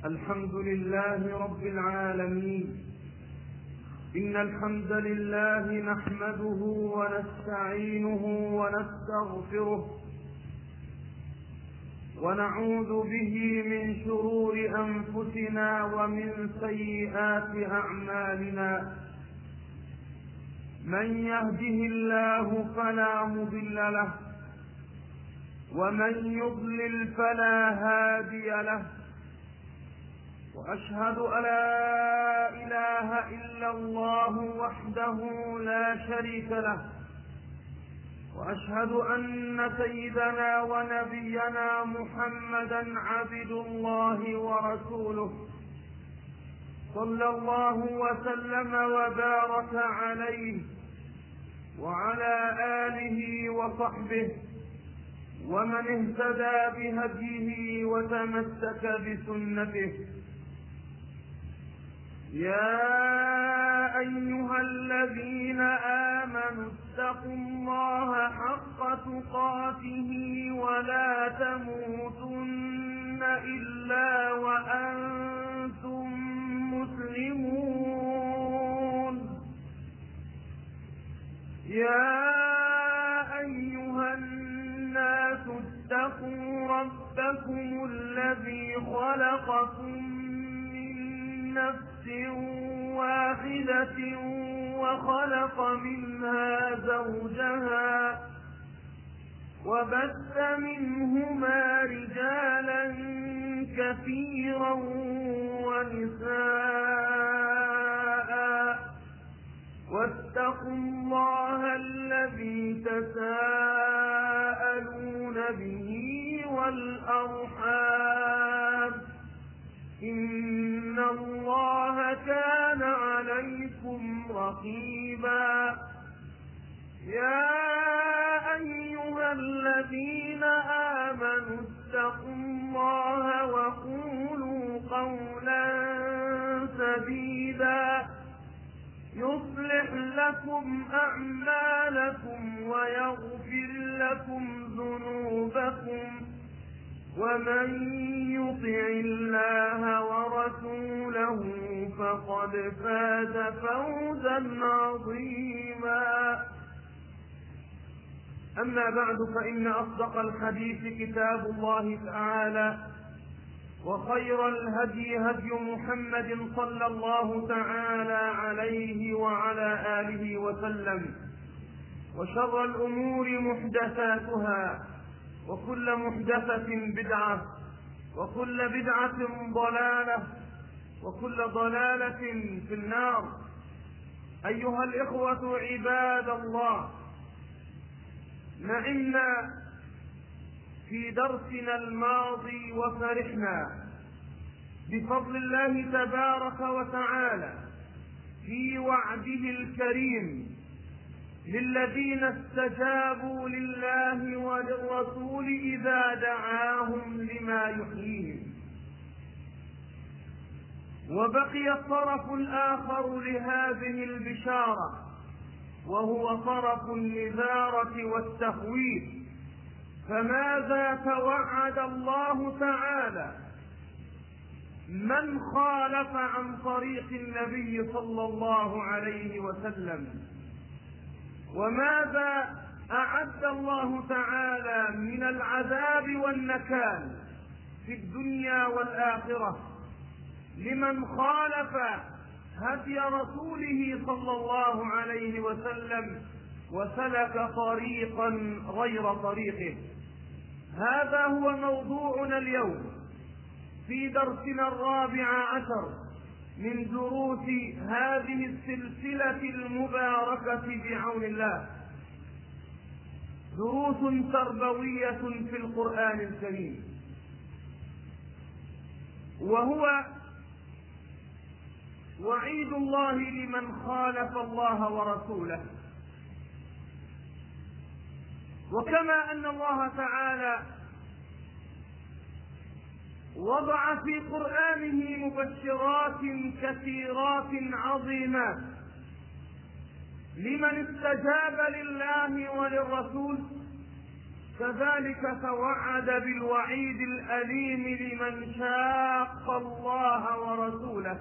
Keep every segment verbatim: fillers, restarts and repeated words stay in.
الحمد لله رب العالمين. إن الحمد لله نحمده ونستعينه ونستغفره ونعوذ به من شرور أنفسنا ومن سيئات أعمالنا. من يهده الله فلا مضل له ومن يضلل فلا هادي له، وأشهد أن لا إله إلا الله وحده لا شريك له، وأشهد أن سيدنا ونبينا محمدا عبد الله ورسوله، صلى الله وسلم وبارك عليه وعلى آله وصحبه ومن اهتدى بهديه وتمسك بسنته. يا أيها الذين آمنوا اتقوا الله حق تقاته ولا تموتن إلا وأنتم مسلمون. يا أيها الناس اتقوا ربكم الذي خلقكم من نفس واحدة وخلق منها زوجها وبث منهما رجالا كثيرا ونساء، واتقوا الله الذي تساءلون به والأرحام، إن الله كان عليكم رقيبا. يا أيها الذين آمنوا اتقوا الله وقولوا قولا سديدا يصلح لكم أعمالكم ويغفر لكم ذنوبكم، ومن يطع الله ورسوله فقد فاز فوزا عظيما. أما بعد، فإن أصدق الحديث كتاب الله تعالى، وخير الهدي هدي محمد صلى الله تعالى عليه وعلى آله وسلم، وشر الأمور محدثاتها، وكل محدثة بدعة، وكل بدعة ضلالة، وكل ضلالة في النار. أيها الإخوة عباد الله، نعمنا في درسنا الماضي وفرحنا بفضل الله تبارك وتعالى في وعده الكريم للذين استجابوا لله وللرسول إذا دعاهم لما يحييهم. وبقي الطرف الآخر لهذه البشارة، وهو طرف النذارة والتخويف. فماذا توعد الله تعالى من خالف عن طريق النبي صلى الله عليه وسلم؟ وماذا أعد الله تعالى من العذاب والنكال في الدنيا والآخرة لمن خالف هدي رسوله صلى الله عليه وسلم وسلك طريقا غير طريقه؟ هذا هو موضوعنا اليوم في درسنا الرابع عشر من دروس هذه السلسلة المباركة بعون الله، دروس تربوية في القرآن الكريم، وهو وعيد الله لمن خالف الله ورسوله. وكما أن الله تعالى وضع في قرآنه مبشرات كثيرات عظيمات لمن استجاب لله وللرسول، كذلك توعد بالوعيد الأليم لمن شاق شاق الله ورسوله،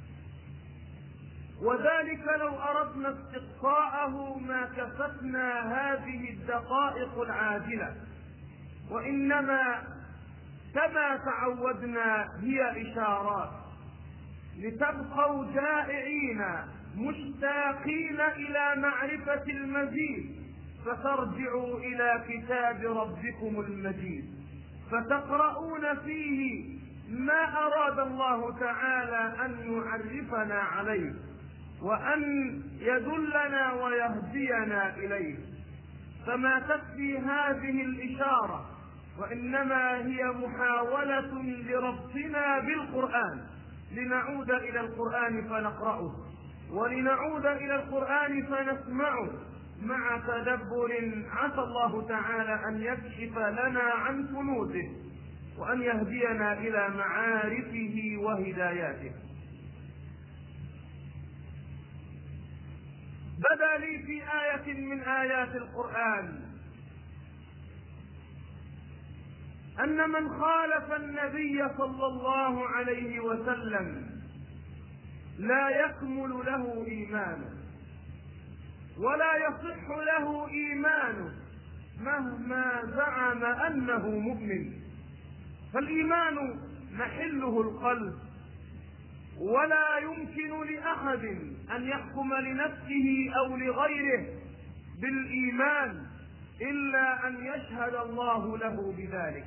وذلك لو أردنا استقصاءه ما كفتنا هذه الدقائق العاجلة، وإنما كما تعودنا هي إشارات لتبقوا جائعين مشتاقين إلى معرفة المزيد، فترجعوا إلى كتاب ربكم المجيد فتقرؤون فيه ما أراد الله تعالى أن يعرفنا عليه وأن يدلنا ويهدينا إليه. فما تكفي هذه الإشارة، وإنما هي محاولة لربطنا بالقرآن لنعود إلى القرآن فنقرأه، ولنعود إلى القرآن فنسمعه مع تدبر، عسى الله تعالى أن يكشف لنا عن كنوزه وأن يهدينا إلى معارفه وهداياته. بدا لي في آية من آيات القرآن أن من خالف النبي صلى الله عليه وسلم لا يكمل له إيمانه ولا يصح له إيمانه مهما زعم أنه مؤمن. فالإيمان محله القلب، ولا يمكن لأحد أن يحكم لنفسه أو لغيره بالإيمان إلا أن يشهد الله له بذلك،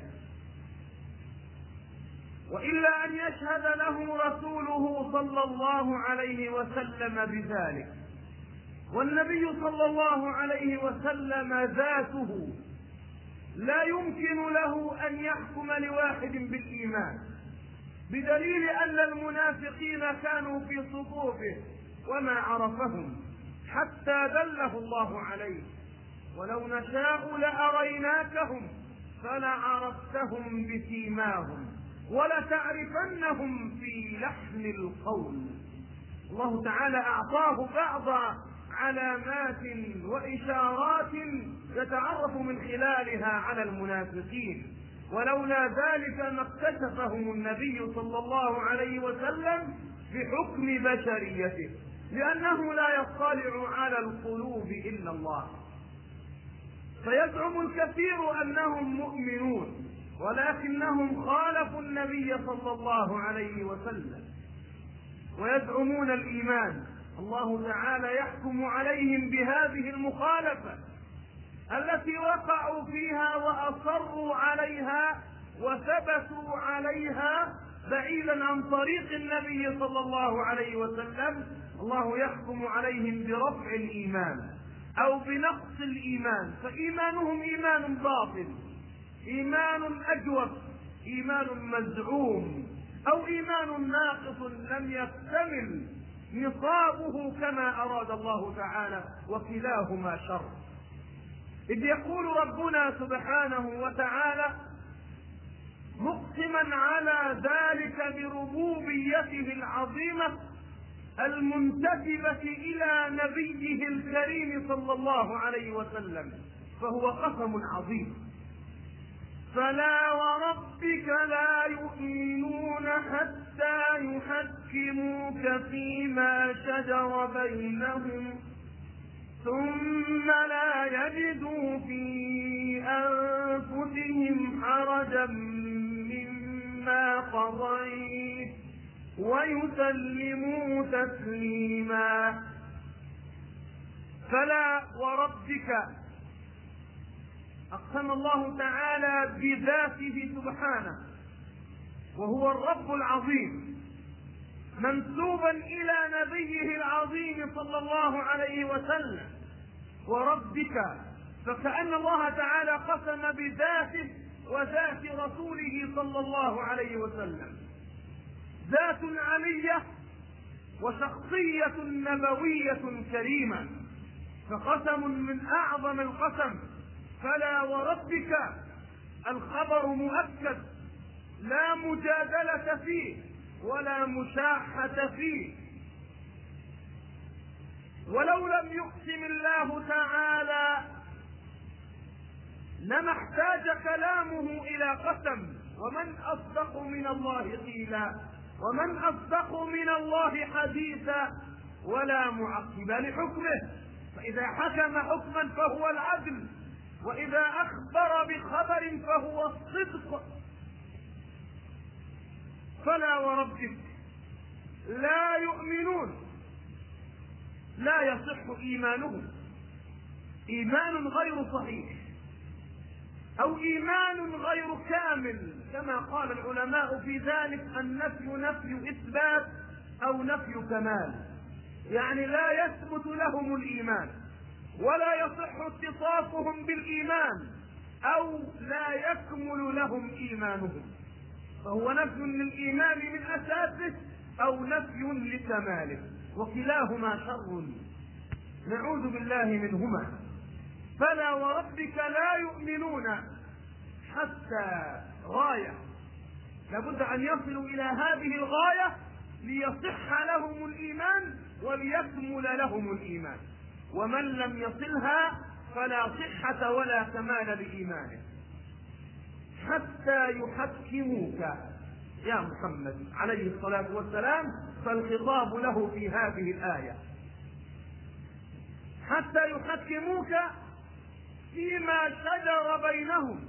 وإلا أن يشهد له رسوله صلى الله عليه وسلم بذلك. والنبي صلى الله عليه وسلم ذاته لا يمكن له أن يحكم لواحد بالإيمان، بدليل أن المنافقين كانوا في صفوفه وما عرفهم حتى دله الله عليه، ولو نشاء لأريناكهم فلعرفتهم بسيماهم ولتعرفنهم في لحن القول. الله تعالى أعطاه بعض علامات وإشارات يتعرف من خلالها على المنافقين، ولولا ذلك ما اكتشفهم النبي صلى الله عليه وسلم بحكم بشريته، لأنه لا يطلع على القلوب إلا الله. فيزعم الكثير أنهم مؤمنون ولكنهم خالفوا النبي صلى الله عليه وسلم ويزعمون الإيمان. الله تعالى يحكم عليهم بهذه المخالفة التي وقعوا فيها وأصروا عليها وثبتوا عليها بعيدا عن طريق النبي صلى الله عليه وسلم. الله يحكم عليهم برفع الإيمان أو بنقص الإيمان، فإيمانهم إيمان باطل، إيمان أجوف، إيمان مزعوم، أو إيمان ناقص لم يكتمل نصابه كما أراد الله تعالى، وكلاهما شر. إذ يقول ربنا سبحانه وتعالى مقسما على ذلك بربوبيته العظيمة المنتسبة إلى نبيه الكريم صلى الله عليه وسلم، فهو قسم عظيم: فلا وربك لا يؤمنون حتى يحكموك فيما شجر بينهم ثم لا يجدوا في أنفسهم حرجا مما قضيت ويسلموا تسليما. فلا وربك أقسم الله تعالى بذاته سبحانه، وهو الرب العظيم، منسوبا إلى نبيه العظيم صلى الله عليه وسلم. وربك، فكأن الله تعالى قسم بذاته وذات رسوله صلى الله عليه وسلم، ذات علية وشخصية نبوية كريمة، فقسم من أعظم القسم. فلا وربك الخبر مؤكد لا مجادلة فيه ولا مشاحة فيه. ولو لم يقسم الله تعالى لما احتاج كلامه إلى قسم، ومن أصدق من الله قيلا ومن أصدق من الله حديثا ولا معقب لحكمه، فإذا حكم حكما فهو العدل، وإذا أخبر بخبر فهو الصدق. فلا وربك لا يؤمنون، لا يصح إيمانهم إيمان غير صحيح أو إيمان غير كامل، كما قال العلماء في ذلك: النفي نفي إثبات أو نفي كمال، يعني لا يثبت لهم الإيمان ولا يصح اتصافهم بالإيمان أو لا يكمل لهم إيمانهم، فهو نفي للإيمان من أساسه أو نفي لكماله، وكلاهما شر نعوذ بالله منهما. فلا وربك لا يؤمنون حتى غاية، لابد أن يصلوا إلى هذه الغاية ليصح لهم الإيمان وليكمل لهم الإيمان، ومن لم يصلها فلا صحة ولا كمال لإيمانه. حتى يحكموك يا محمد عليه الصلاة والسلام، فالخطاب له في هذه الآية: حتى يحكموك فيما شجر بينهم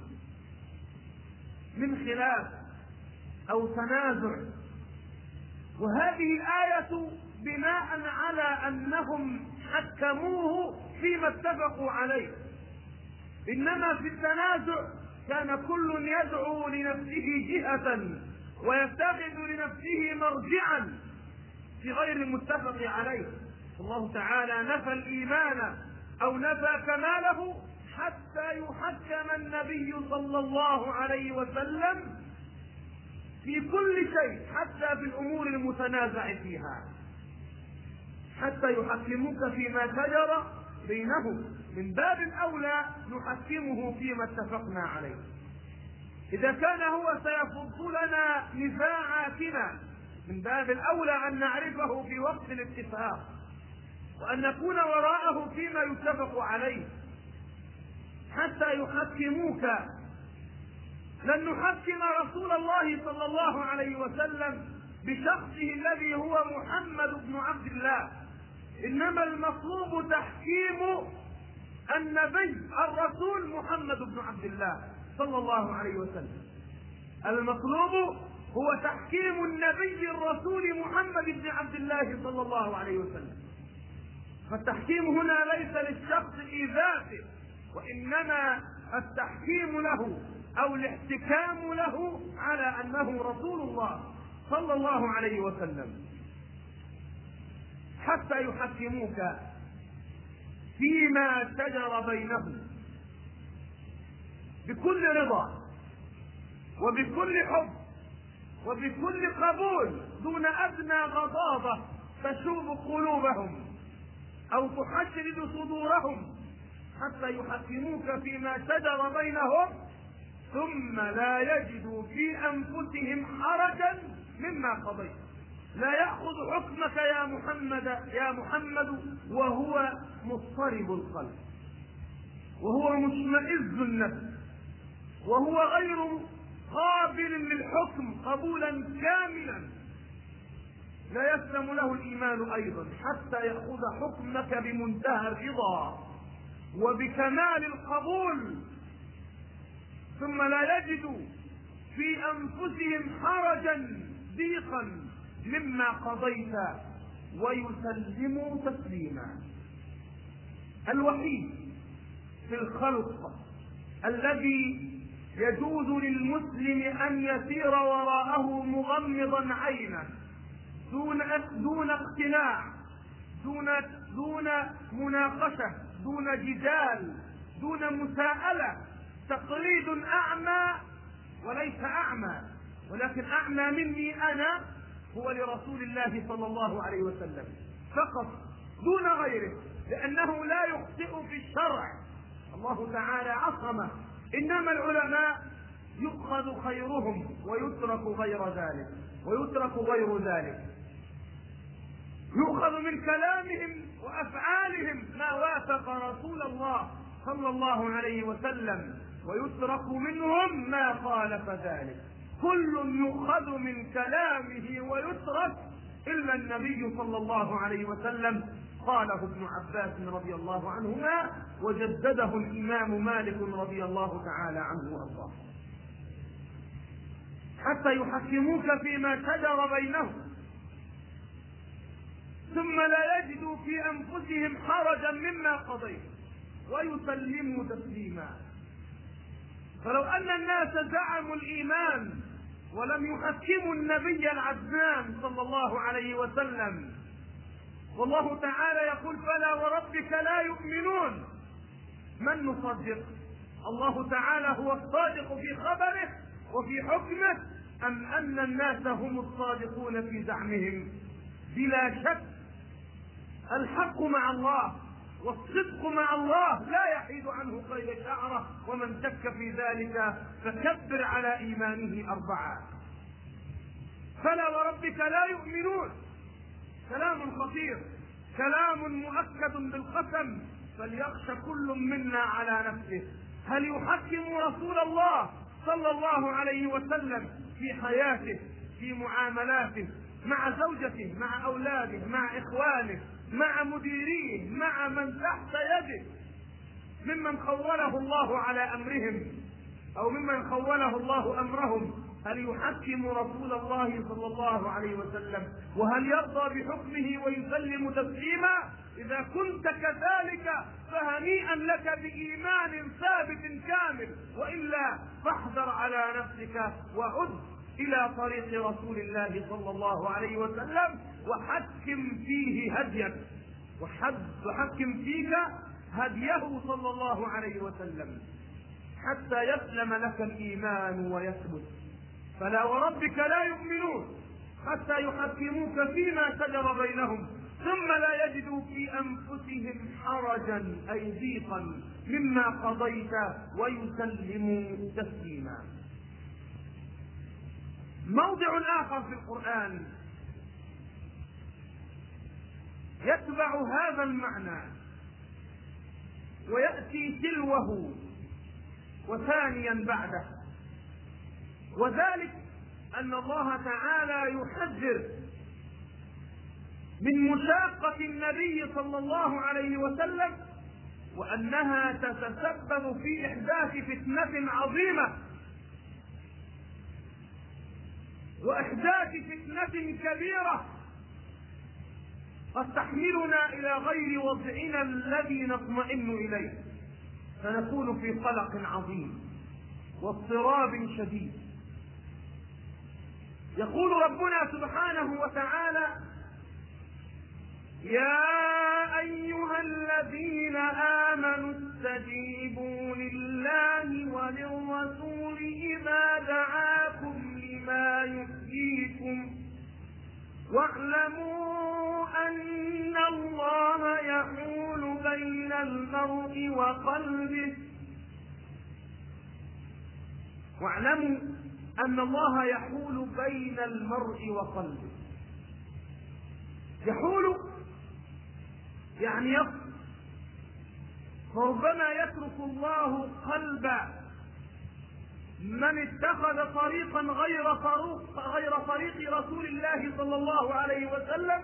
من خلاف أو تنازع. وهذه الآية بناء على أنهم حكموه فيما اتفقوا عليه، إنما في التنازع كان كل يدعو لنفسه جهة ويتخذ لنفسه مرجعا في غير المتفق عليه. الله تعالى نفى الإيمان أو نفى كماله حتى يحكم النبي صلى الله عليه وسلم في كل شيء، حتى في الأمور المتنازع فيها. حتى يحكموك فيما شجر بينهم، من باب الأولى نحكمه فيما اتفقنا عليه. إذا كان هو سيفض لنا نزاعاتنا، من باب الأولى أن نعرفه في وقت الاتفاق وأن نكون وراءه فيما يتفق عليه. حتى يحكموك، لن نحكم رسول الله صلى الله عليه وسلم بشخصه الذي هو محمد بن عبد الله، إنما المطلوب تحكيم النبي الرسول محمد بن عبد الله صلى الله عليه وسلم. المطلوب هو تحكيم النبي الرسول محمد بن عبد الله صلى الله عليه وسلم. فالتحكيم هنا ليس للشخص في ذاته، وإنما التحكيم له أو الاحتكام له على أنه رسول الله صلى الله عليه وسلم. حتى يحكموك فيما شجر بينهم بكل رضا وبكل حب وبكل قبول، دون أدنى غضاضة تشوب قلوبهم أو تحشرد صدورهم. حتى يحكموك فيما شجر بينهم ثم لا يجدوا في أنفسهم حرجا مما قضيت، لا يأخذ حكمك يا محمد يا محمد وهو مضطرب القلب وهو مشمئز النفس وهو غير قابل للحكم قبولا كاملا، لا يسلم له الإيمان أيضا حتى يأخذ حكمك بمنتهى الرضا وبكمال القبول، ثم لا يجدوا في أنفسهم حرجا ضيقا مما قضيت ويسلموا تسليما. الوحيد في الخلق الذي يجوز للمسلم أن يسير وراءه مغمضا عينه دون دون اقتناع، دون دون مناقشة، دون جدال، دون مساءلة، تقليد أعمى وليس أعمى ولكن أعمى مني أنا هو لرسول الله صلى الله عليه وسلم فقط دون غيره، لأنه لا يخطئ في الشرع، الله تعالى عصمه. إنما العلماء يؤخذ خيرهم ويترك غير ذلك ويترك غير ذلك، يؤخذ من كلامهم وأفعالهم ما وافق رسول الله صلى الله عليه وسلم، ويترك منهم ما خالف ذلك. كل يؤخذ من كلامه ويترك إلا النبي صلى الله عليه وسلم. قاله ابن عباس رضي الله عنهما، وجدده الإمام مالك رضي الله تعالى عنه وأرضاه. حتى يحكموك فيما شجر بينهم ثم لا يجدوا في أنفسهم حرجا مما قضيت ويسلموا تسليما. فلو أن الناس زعموا الإيمان ولم يحكموا النبي العدنان صلى الله عليه وسلم، والله تعالى يقول: فلا وربك لا يؤمنون، من نصدق؟ الله تعالى هو الصادق في خبره وفي حكمه، أم أن الناس هم الصادقون في زعمهم؟ بلا شك الحق مع الله والصدق مع الله لا يحيد عنه قيد شعره، ومن شك في ذلك فكبر على إيمانه أربعة. فلا وربك لا يؤمنون، كلام خطير، كلام مؤكد بالقسم. فليخش كل منا على نفسه، هل يحكم رسول الله صلى الله عليه وسلم في حياته، في معاملاته مع زوجته، مع أولاده، مع إخوانه، مع مديريه، مع من تحت يده ممن خوله الله على أمرهم أو ممن خوله الله أمرهم؟ هل يحكم رسول الله صلى الله عليه وسلم وهل يرضى بحكمه ويسلم تسليما؟ إذا كنت كذلك فهنيئا لك بإيمان ثابت كامل، وإلا فاحذر على نفسك وعد إلى طريق رسول الله صلى الله عليه وسلم وحكم فيه هديك، وحكم فيك هديه صلى الله عليه وسلم حتى يسلم لك الإيمان ويثبت. فلا وربك لا يؤمنون حتى يحكموك فيما شجر بينهم ثم لا يجدوا في أنفسهم حرجا أي ضيقا مما قضيت ويسلموا تسليما. موضع آخر في القرآن يتبع هذا المعنى ويأتي تلوه وثانيا بعده، وذلك أن الله تعالى يحذر من مشاقة النبي صلى الله عليه وسلم، وأنها تتسبب في إحداث فتنة عظيمة وإحداث فتنة كبيرة قد تحملنا إلى غير وضعنا الذي نطمئن إليه، فنكون في قلق عظيم واضطراب شديد. يقول ربنا سبحانه وتعالى: يا أيها الذين آمنوا استجيبوا لله وللرسول إذا دعاكم لما يحييكم واعلموا أن الله يحول بين المرء وقلبه واعلموا أن الله يحول بين المرء وقلبه. يحول يعني يفصل، فربما يترك الله قلب من اتخذ طريقا غير طريق غير طريق رسول الله صلى الله عليه وسلم،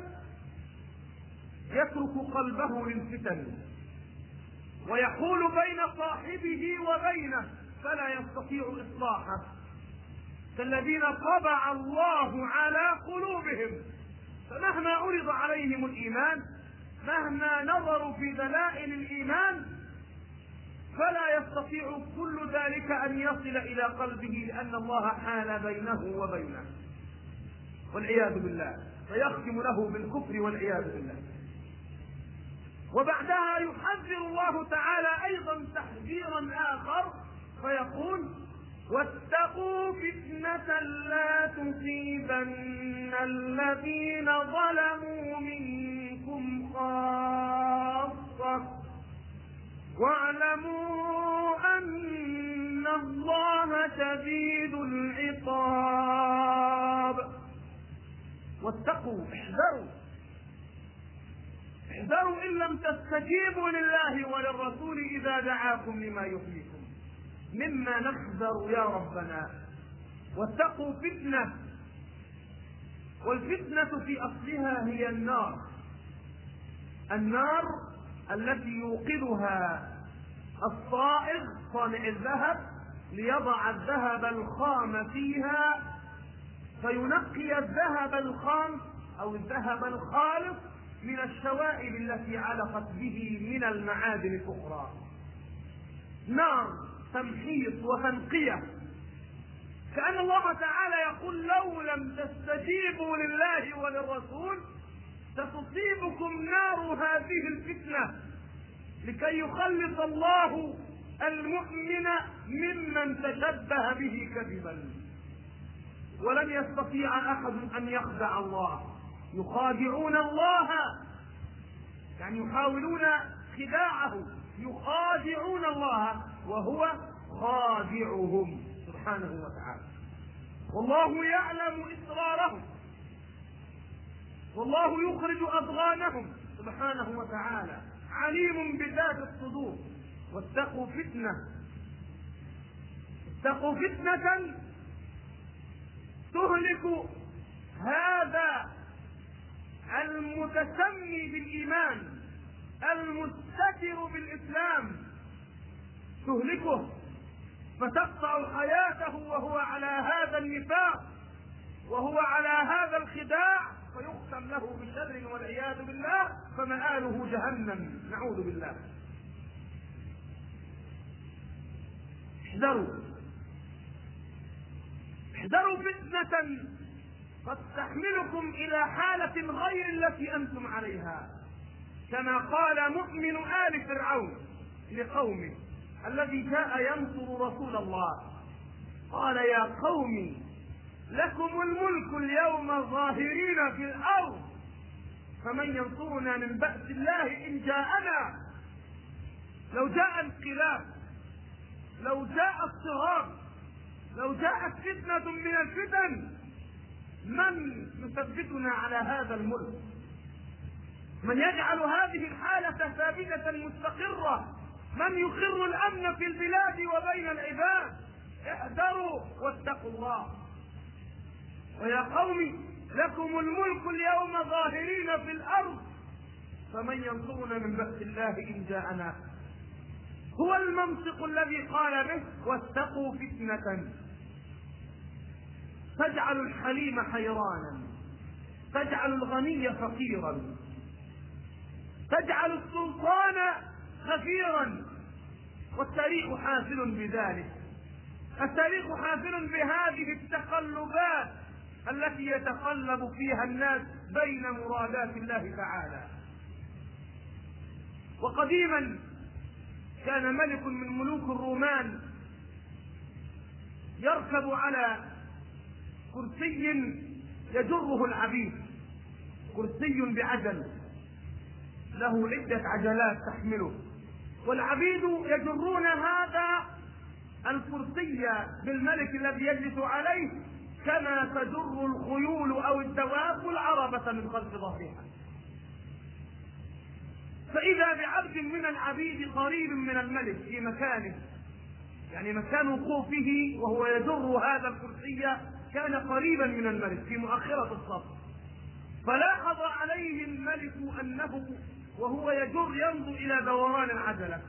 يترك قلبه للفتن ويحول بين صاحبه وبينه فلا يستطيع إصلاحه، كالذين طبع الله على قلوبهم، فمهما عرض عليهم الإيمان، مهما نظروا في دلائل الإيمان، فلا يستطيع كل ذلك أن يصل إلى قلبه، لأن الله حال بينه وبينه والعياذ بالله، فيختم له بالكفر والعياذ بالله. وبعدها يحذر الله تعالى أيضا تحذيرا آخر فيقول: واتقوا فتنة لا تصيبن الذين ظلموا منكم خاصة واعلموا أن الله شديد العقاب. واتقوا، احذروا احذروا إن لم تستجيبوا لله وللرسول إذا دعاكم لما يحييكم. مما نحذر يا ربنا واتقوا فتنة، والفتنة في أصلها هي النار، النار التي يوقدها الصائغ صانع الذهب ليضع الذهب الخام فيها فينقي الذهب الخام أو الذهب الخالص من الشوائب التي علقت به من المعادن الأخرى. نار تمحيص وتنقية، كأن الله تعالى يقول لو لم تستجيبوا لله وللرسول ستصيبكم نار هذه الفتنة، لكي يخلص الله المؤمن ممن تشبه به كذبا. ولن يستطيع أحد أن يخدع الله، يخادعون الله يعني يحاولون خداعه، يخادعون الله وهو خادعهم سبحانه وتعالى. والله يعلم إسرارهم، والله يخرج أضغانهم سبحانه وتعالى، عليم بذات الصدور. واتقوا فتنة، اتقوا فتنة تهلك هذا المتسمي بالإيمان المستتر بالإسلام، تهلكه فتقطع حياته وهو على هذا النفاق وهو على هذا الخداع، فيختم له بشر والعياذ بالله، فمآله جهنم نعوذ بالله. احذروا احذروا فتنة قد تحملكم إلى حالة غير التي أنتم عليها، كما قال مؤمن آل فرعون لقومه الذي جاء ينصر رسول الله، قال يا قوم لكم الملك اليوم ظاهرين في الأرض فمن ينصرنا من بأس الله إن جاءنا. لو جاء انقلاب، لو جاء اضطراب، لو جاءت فتنة من الفتن، من يثبتنا على هذا الملك؟ من يجعل هذه الحالة ثابتة مستقرة؟ من يقر الأمن في البلاد وبين العباد؟ احذروا واتقوا الله. ويا قوم لكم الملك اليوم ظاهرين في الأرض فمن ينصرنا من بأس الله إن جاءنا. هو المنطق الذي قال به واتقوا فتنة تجعل الحليم حيرانا، تجعل الغني فقيرا، تجعل السلطان خفيرا. والتاريخ حافل بذلك، التاريخ حافل بهذه التقلبات التي يتقلب فيها الناس بين مرادات الله تعالى. وقديما كان ملك من ملوك الرومان يركب على كرسي يجره العبيد، كرسي بعجل له عدة عجلات تحمله، والعبيد يجرون هذا الكرسي بالملك الذي يجلس عليه كما تجر الخيول أو الدواب العربة من خلف ظهرها. فإذا بعبد من العبيد قريب من الملك في مكانه، يعني مكان وقوفه وهو يجر هذا الكرسي كان قريبا من الملك في مؤخرة الصف، فلاحظ عليه الملك أنه وهو يجر ينظر إلى دوران العجلة،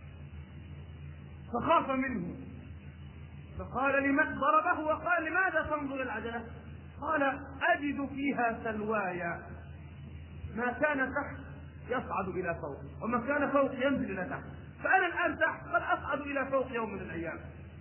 فخاف منه فقال لمن ضربه وقال لماذا تنظر العجلة؟ قال أجد فيها سلوايا، ما كان تحت يصعد إلى فوق وما كان فوق ينزل إلى تحت، فأنا الآن تحت قد أصعد إلى فوق يوم من الأيام.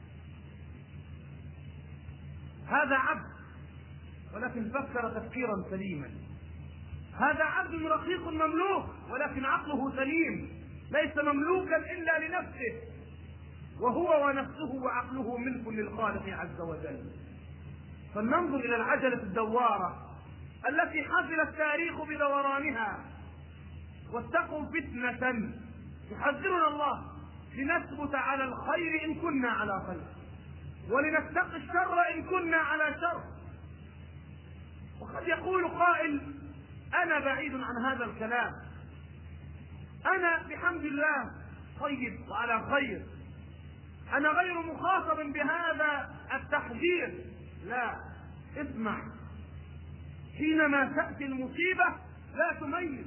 هذا عبد ولكن فكر تفكيرا سليما، هذا عبد رقيق مملوك ولكن عقله سليم، ليس مملوكا إلا لنفسه، وهو ونفسه وعقله ملك للخالق عز وجل. فلننظر إلى العجلة الدوارة التي حفل التاريخ بدورانها. واتقوا فتنة، يحذرنا الله لنثبت على الخير إن كنا على خير، ولنتقي الشر إن كنا على شر. وقد يقول قائل أنا بعيد عن هذا الكلام، أنا بحمد الله طيب وعلى خير، أنا غير مخاطب بهذا التحذير، لا، اسمع، حينما تأتي المصيبة لا تميز،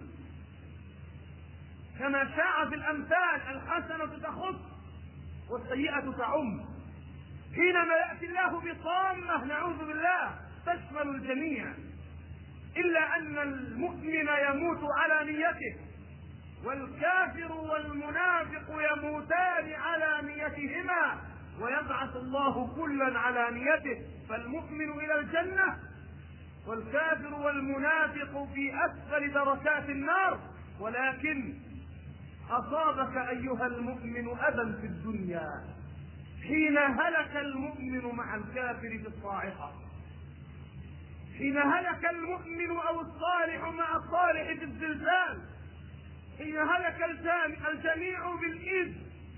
كما شاع في الأمثال الحسنة تخص والسيئة تعم. حينما يأتي الله بطامة نعوذ بالله تشمل الجميع، إلا أن المؤمن يموت على نيته، والكافر والمنافق يموتان على نيتهما، ويبعث الله كلا على نيته، فالمؤمن إلى الجنة والكافر والمنافق في أسفل دركات النار. ولكن أصابك أيها المؤمن أذى في الدنيا حين هلك المؤمن مع الكافر في الصاعقة، حين هلك المؤمن أو الصالح مع الصالح في الزلزال، حين هلك الجميع بالإيد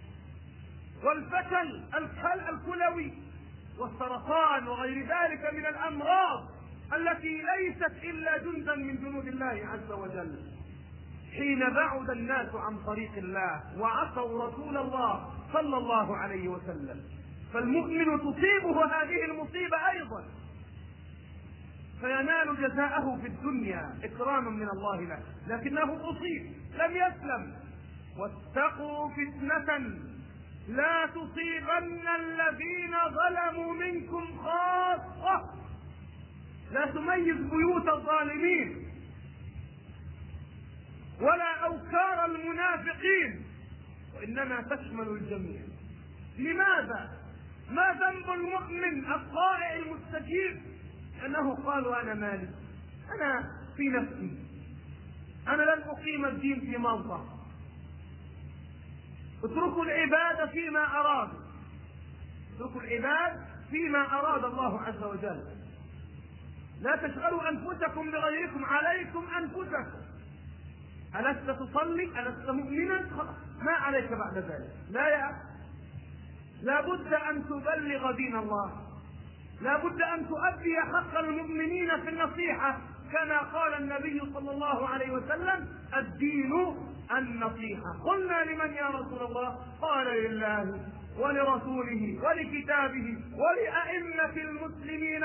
والفشل الكلوي والسرطان وغير ذلك من الأمراض التي ليست إلا جندا من جنود الله عز وجل، حين بعد الناس عن طريق الله وعصوا رسول الله صلى الله عليه وسلم، فالمؤمن تصيبه هذه المصيبة أيضا فينال جزاءه في الدنيا إكراما من الله له، لكنه أصيب لم يسلم. واتقوا فتنة لا تصيبن الذين ظلموا منكم خاصة، لا تميز بيوت الظالمين ولا أوكار المنافقين، وإنما تشمل الجميع. لماذا؟ ما ذنب المؤمن الطائع المستجيب؟ أنه قال أنا مالك، أنا في نفسي، أنا لن أقيم الدين في موضع، اتركوا العباد فيما أراد، اتركوا العباد فيما أراد الله عز وجل، لا تشغلوا أنفسكم بغيركم، عليكم أنفسكم. ألست تصلي؟ ألست مؤمنا؟ ما عليك بعد ذلك. لا يا لا بد أن تبلغ دين الله، لا بد أن تؤدي حق المؤمنين في النصيحة، كما قال النبي صلى الله عليه وسلم الدين النصيحة. قلنا لمن يا رسول الله؟ قال لله ولرسوله ولكتابه ولأئمة المسلمين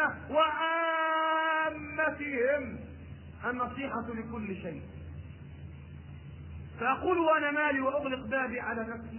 وعامتهم، النصيحة لكل شيء. فأقول وأنا مالي وأغلق بابي على نفسي،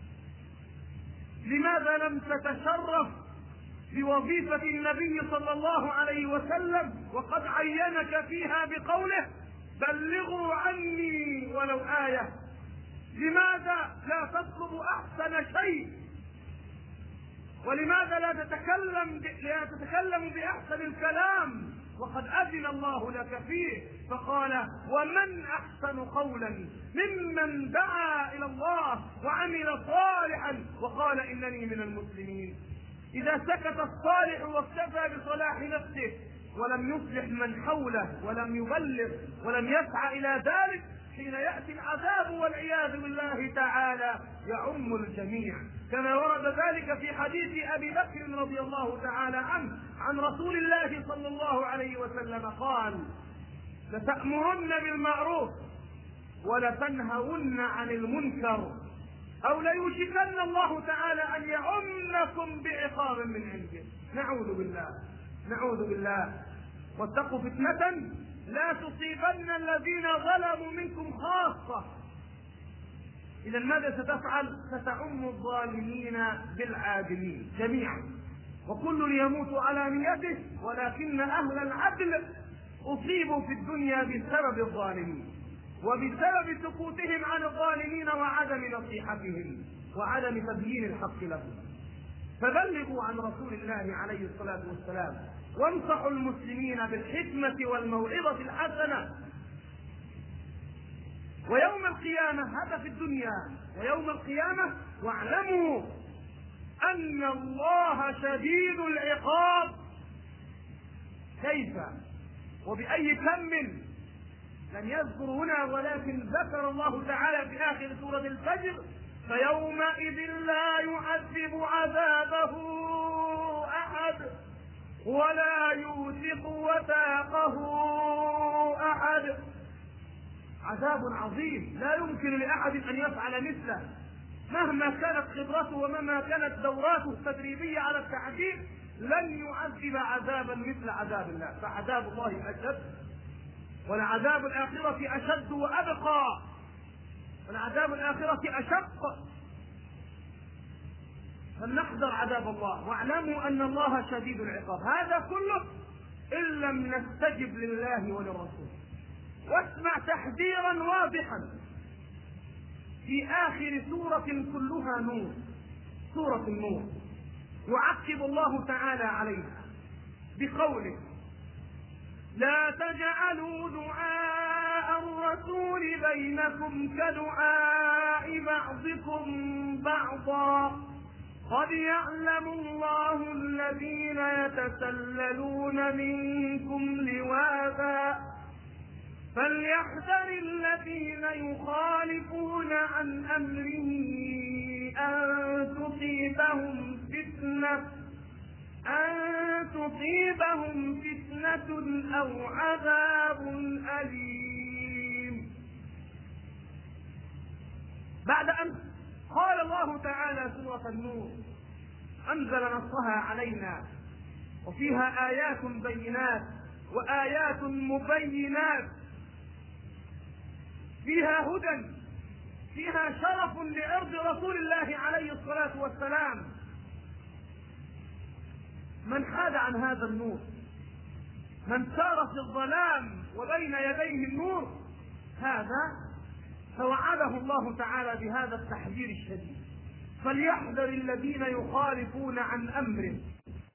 لماذا لم تتشرف بوظيفة النبي صلى الله عليه وسلم وقد عينك فيها بقوله بلغوا عني ولو آية؟ لماذا لا تطلب أحسن شيء؟ ولماذا لا تتكلم لا تتكلم بأحسن الكلام وقد أذن الله لك فيه؟ فقال ومن أحسن قولا ممن دعا إلى الله وعمل صالحا وقال إنني من المسلمين. إذا سكت الصالح واكتفى بصلاح نفسه ولم يصلح من حوله ولم يبلغ ولم يسعى إلى ذلك، حين يأتي العذاب والعياذ بالله تعالى يعم الجميع، كما ورد ذلك في حديث أبي بكر رضي الله تعالى عنه عن رسول الله صلى الله عليه وسلم قال لتأمرن بالمعروف ولتنهون عن المنكر أو ليوشكن الله تعالى أن يعمكم بعقاب من عنده. نعوذ بالله نعوذ بالله. واتقوا فتنة لا تصيبن الذين ظلموا منكم خاصة. إذا ماذا ستفعل؟ ستعم الظالمين بالعادلين جميعا، وكل يموت على نيته، ولكن أهل العدل أصيبوا في الدنيا بسبب الظالمين وبسبب سكوتهم عن الظالمين وعدم نصيحتهم وعدم تبيين الحق لهم. فبلغوا عن رسول الله عليه الصلاة والسلام وانصحوا المسلمين بالحكمة والموعظة الحسنة. ويوم القيامة، هذا في الدنيا، ويوم القيامة واعلموا أن الله شديد العقاب. كيف وبأي كم لم يذكر هنا، ولكن ذكر الله تعالى في آخر سورة الفجر فيومئذ لا يعذب عذابه أحد ولا يوثق وثاقه أحد. عذاب عظيم لا يمكن لأحد أن يفعل مثله، مهما كانت خبرته ومهما كانت دوراته التدريبية على التعذيب لن يعذب عذابا مثل عذاب الله، فعذاب الله أشد، ولعذاب الآخرة أشد وأبقى، ولعذاب الآخرة أشق. فلنحذر عذاب الله، واعلموا أن الله شديد العقاب. هذا كله إن لم نستجب لله وللرسول. واسمع تحذيرا واضحا في آخر سورة كلها نور، سورة النور، يعقب الله تعالى عليها بقوله: لا تجعلوا دعاء الرسول بينكم كدعاء بعضكم بعضا قد يعلم الله الذين يتسللون منكم لواذا فليحذر الذين يخالفون عن أمره أن تصيبهم فتنة أن تصيبهم فتنة أو عذاب أليم. بعد أن قال الله تعالى سورة النور أنزل نصها علينا وفيها آيات بينات وآيات مبينات، فيها هدى، فيها شرف لعرض رسول الله عليه الصلاة والسلام. من حاد عن هذا النور، من سار في الظلام وبين يديه النور، هذا فوعده الله تعالى بهذا التحذير الشديد: فليحذر الذين يخالفون عن أمره